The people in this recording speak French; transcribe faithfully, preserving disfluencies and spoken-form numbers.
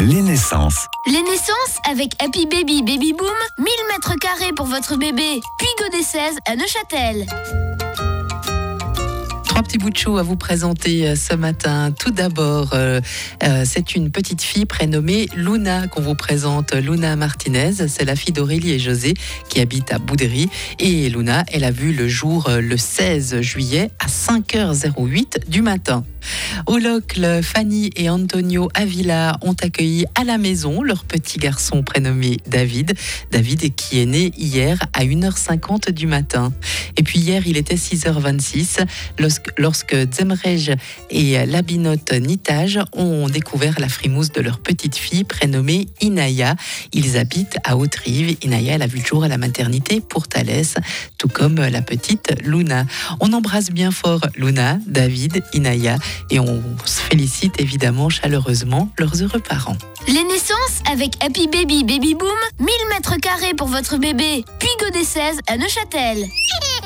Les naissances. Les naissances avec Happy Baby Baby Boom, mille mètres carrés pour votre bébé. Puis Godet seize à Neuchâtel. Trois petits bouts de chou à vous présenter ce matin. Tout d'abord, euh, euh, c'est une petite fille prénommée Luna qu'on vous présente. Luna Martinez, c'est la fille d'Aurélie et José qui habitent à Bouderie. Et Luna, elle a vu le jour euh, le seize juillet à cinq heures huit du matin. Au Locle, Fanny et Antonio Avila ont accueilli à la maison leur petit garçon prénommé David. David qui est né hier à une heure cinquante du matin. Et puis hier, il était six heures vingt-six lorsque, lorsque Zemrej et Labinote Nitage ont découvert la frimousse de leur petite fille prénommée Inaya. Ils habitent à Haute-Rive. Inaya, elle a vu le jour à la maternité pour Thalès, tout comme la petite Luna. On embrasse bien fort Luna, David, Inaya et on se félicite évidemment chaleureusement leurs heureux parents. Les naissances avec Happy Baby Baby Boom, mille mètres carrés pour votre bébé. Puis Godet seize à Neuchâtel.